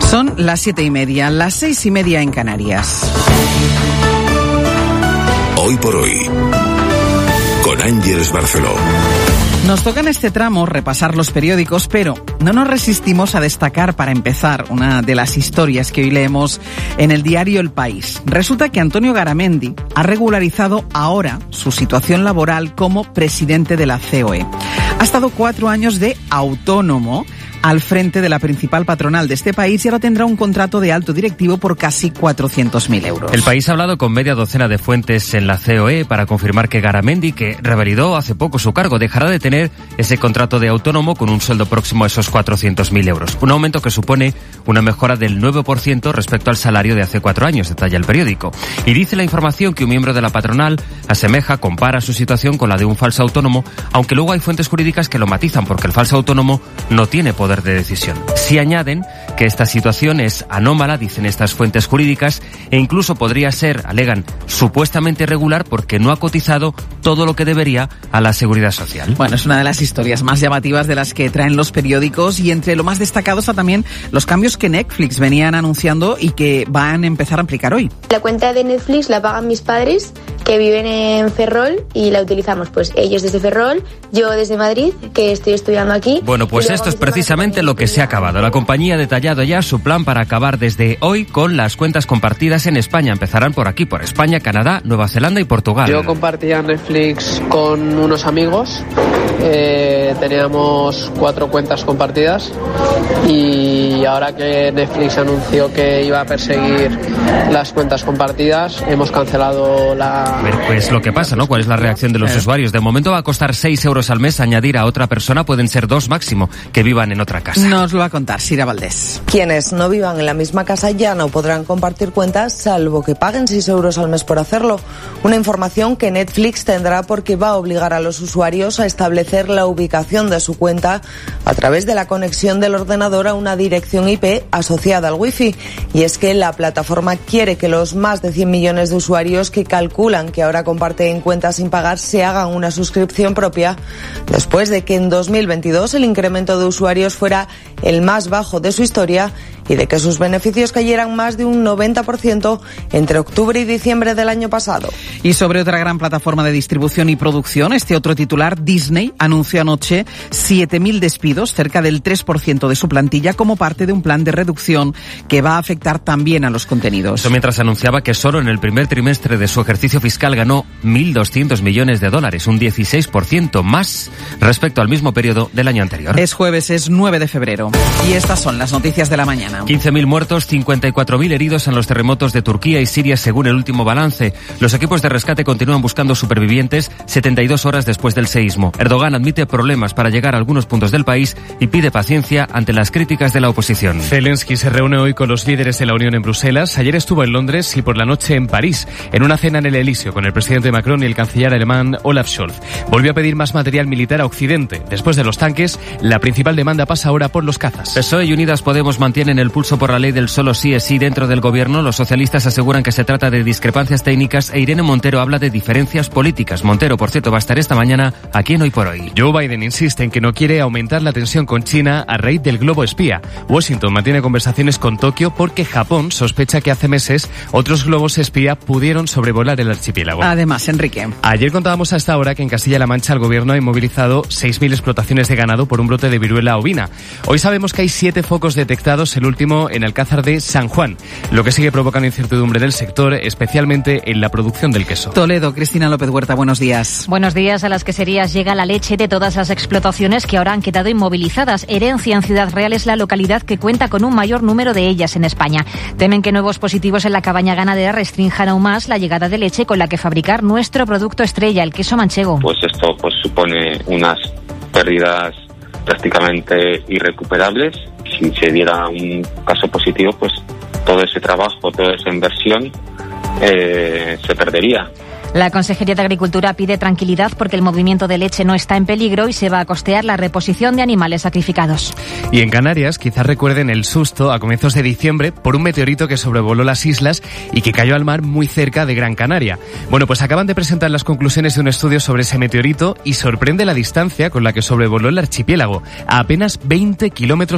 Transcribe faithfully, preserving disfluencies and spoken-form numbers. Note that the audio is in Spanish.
Son las siete y media, las seis y media en Canarias. Hoy por hoy, con Ángeles Barceló. Nos toca en este tramo repasar los periódicos, pero no nos resistimos a destacar, para empezar, una de las historias que hoy leemos en el diario El País. Resulta que Antonio Garamendi ha regularizado ahora su situación laboral como presidente de la C O E. Ha estado cuatro años de autónomo al frente de la principal patronal de este país y ahora tendrá un contrato de alto directivo por casi cuatrocientos mil euros. El País ha hablado con media docena de fuentes en la C O E para confirmar que Garamendi, que revalidó hace poco su cargo, dejará de tener ese contrato de autónomo con un sueldo próximo a esos cuatrocientos mil euros. Un aumento que supone una mejora del nueve por ciento respecto al salario de hace cuatro años, detalla el periódico. Y dice la información que un miembro de la patronal asemeja, compara su situación con la de un falso autónomo, aunque luego hay fuentes jurídicas que lo matizan porque el falso autónomo no tiene poder de decisión. Sí añaden que esta situación es anómala, dicen estas fuentes jurídicas, e incluso podría ser, alegan, supuestamente irregular porque no ha cotizado todo lo que debería a la Seguridad Social. Bueno, es una de las historias más llamativas de las que traen los periódicos, y entre lo más destacado está también los cambios que Netflix venían anunciando y que van a empezar a aplicar hoy. La cuenta de Netflix la pagan mis padres, que viven en Ferrol, y la utilizamos pues ellos desde Ferrol, yo desde Madrid, que estoy estudiando aquí. Bueno, pues esto es precisamente lo que se ha acabado. La compañía ha detallado ya su plan para acabar desde hoy con las cuentas compartidas en España. Empezarán por aquí, por España, Canadá, Nueva Zelanda y Portugal. Yo compartía Netflix con unos amigos, eh, teníamos cuatro cuentas compartidas, y ahora que Netflix anunció que iba a perseguir las cuentas compartidas, hemos cancelado la... A ver, pues lo que pasa, ¿no? ¿Cuál es la reacción de los eh. usuarios? De momento va a costar seis euros al mes añadir a otra persona, pueden ser dos máximo, que vivan en otra casa. Nos lo va a contar Sira Valdés. Quienes no vivan en la misma casa ya no podrán compartir cuentas, salvo que paguen seis euros al mes por hacerlo. Una información que Netflix tendrá porque va a obligar a los usuarios a establecer la ubicación de su cuenta a través de la conexión del ordenador a una dirección I P asociada al Wi-Fi. Y es que la plataforma quiere que los más de cien millones de usuarios que calculan que ahora comparten cuentas sin pagar se hagan una suscripción propia, después de que en dos mil veintidós el incremento de usuarios fuera el más bajo de su historia y de que sus beneficios cayeran más de un noventa por ciento entre octubre y diciembre del año pasado. Y sobre otra gran plataforma de distribución y producción, este otro titular, Disney, anunció anoche siete mil despidos, cerca del tres por ciento de su plantilla, como parte de un plan de reducción que va a afectar también a los contenidos. Eso mientras anunciaba que solo en el primer trimestre de su ejercicio fiscal ganó mil doscientos millones de dólares, un dieciséis por ciento más respecto al mismo periodo del año anterior. Es jueves, es nueve de febrero. Y estas son las noticias de la mañana. quince mil muertos, cincuenta y cuatro mil heridos en los terremotos de Turquía y Siria, según el último balance. Los equipos de rescate continúan buscando supervivientes setenta y dos horas después del seísmo. Erdogan admite problemas para llegar a algunos puntos del país y pide paciencia ante las críticas de la oposición. Zelensky se reúne hoy con los líderes de la Unión en Bruselas. Ayer estuvo en Londres y por la noche en París, en una cena en el Elíseo con el presidente Macron y el canciller alemán Olaf Scholz. Volvió a pedir más material militar a Occidente. Después de los tanques, la principal demanda pasa ahora por los cazas. P S O E y Unidas Podemos mantienen el pulso por la ley del solo sí es sí dentro del gobierno. Los socialistas aseguran que se trata de discrepancias técnicas e Irene Montero habla de diferencias políticas. Montero, por cierto, va a estar esta mañana aquí en Hoy por Hoy. Joe Biden insiste en que no quiere aumentar la tensión con China a raíz del globo espía. Washington mantiene conversaciones con Tokio porque Japón sospecha que hace meses otros globos espía pudieron sobrevolar el archipiélago. Además, Enrique. Ayer contábamos a esta hora que en Castilla-La Mancha el gobierno ha inmovilizado seis mil explotaciones de ganado por un brote de viruela ovina. Hoy sabemos que hay siete focos detectados, el último en Alcázar de San Juan, lo que sigue provocando incertidumbre del sector, especialmente en la producción del queso. Toledo, Cristina López Huerta, buenos días. Buenos días. A las queserías llega la leche de todas las explotaciones que ahora han quedado inmovilizadas. Herencia en Ciudad Real es la localidad que cuenta con un mayor número de ellas en España. Temen que nuevos positivos en la cabaña ganadera restrinjan aún más la llegada de leche con la que fabricar nuestro producto estrella, el queso manchego. Pues esto pues supone unas pérdidas prácticamente irrecuperables. Si se diera un caso positivo, pues todo ese trabajo, toda esa inversión eh, se perdería. La Consejería de Agricultura pide tranquilidad porque el movimiento de leche no está en peligro y se va a costear la reposición de animales sacrificados. Y en Canarias, quizás recuerden el susto a comienzos de diciembre por un meteorito que sobrevoló las islas y que cayó al mar muy cerca de Gran Canaria. Bueno, pues acaban de presentar las conclusiones de un estudio sobre ese meteorito y sorprende la distancia con la que sobrevoló el archipiélago, a apenas veinte kilómetros